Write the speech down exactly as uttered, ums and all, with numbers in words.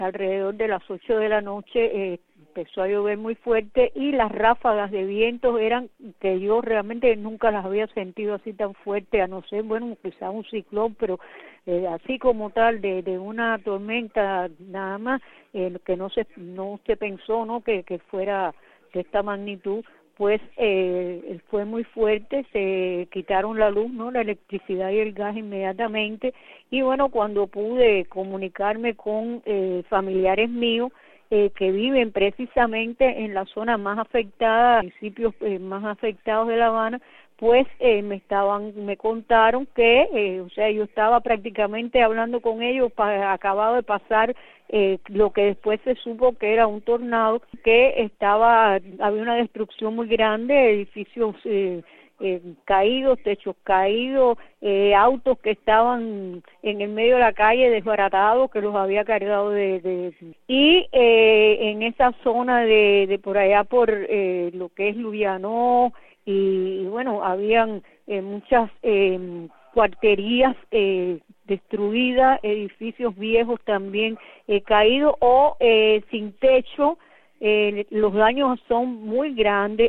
alrededor de las ocho de la noche, eh, empezó a llover muy fuerte y las ráfagas de vientos eran que yo realmente nunca las había sentido así tan fuerte, a no ser, bueno, quizá un ciclón, pero eh, así como tal, de, de una tormenta nada más, eh, que no se no se pensó, ¿no?, que, que fuera de esta magnitud. Pues eh, fue muy fuerte, se quitaron la luz, ¿no?, la electricidad y el gas inmediatamente, y bueno, cuando pude comunicarme con eh, familiares míos eh, que viven precisamente en la zona más afectada, municipios eh, más afectados de La Habana, pues eh, me estaban, me contaron que, eh, o sea, yo estaba prácticamente hablando con ellos, pa, acababa de pasar eh, lo que después se supo que era un tornado, que estaba, había una destrucción muy grande, edificios eh, eh, caídos, techos caídos, eh, autos que estaban en el medio de la calle desbaratados, que los había cargado de... de y eh, en esa zona de, de por allá, por eh, lo que es Lubianó, y, y bueno, habían eh, muchas eh, cuarterías eh, destruidas, edificios viejos también eh, caídos o eh, sin techo. Eh, los daños son muy grandes.